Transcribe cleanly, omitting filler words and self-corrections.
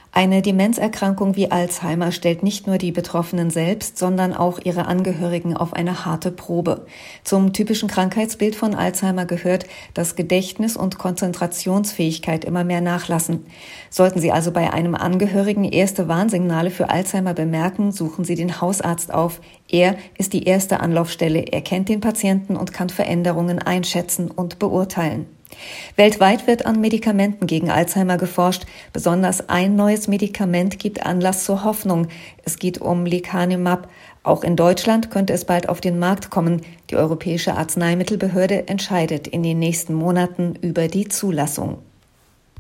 Eine Demenzerkrankung wie Alzheimer stellt nicht nur die Betroffenen selbst, sondern auch ihre Angehörigen auf eine harte Probe. Zum typischen Krankheitsbild von Alzheimer gehört, dass Gedächtnis und Konzentrationsfähigkeit immer mehr nachlassen. Sollten Sie also bei einem Angehörigen erste Warnsignale für Alzheimer bemerken, suchen Sie den Hausarzt auf. Er ist die erste Anlaufstelle. Er kennt den Patienten und kann Veränderungen einschätzen und beurteilen. Weltweit wird an Medikamenten gegen Alzheimer geforscht. Besonders ein neues Medikament gibt Anlass zur Hoffnung. Es geht um Lecanemab. Auch in Deutschland könnte es bald auf den Markt kommen. Die Europäische Arzneimittelbehörde entscheidet in den nächsten Monaten über die Zulassung.